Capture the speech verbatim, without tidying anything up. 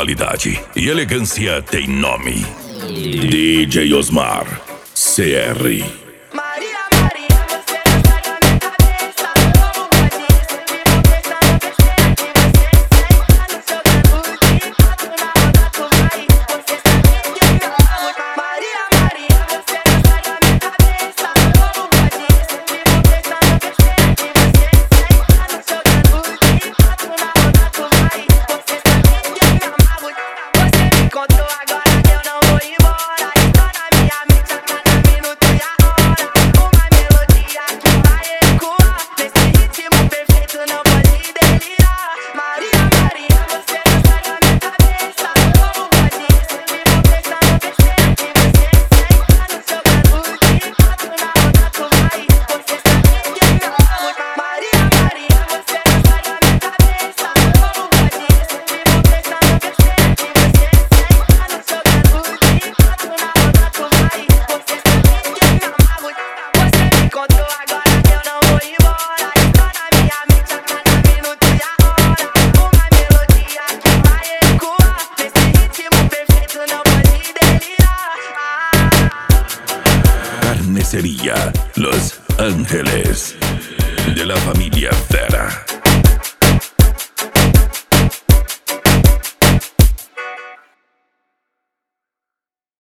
qualidade e elegância tem nome. D J Osmar, C R. Carnicería Los Ángeles, de la familia Vera.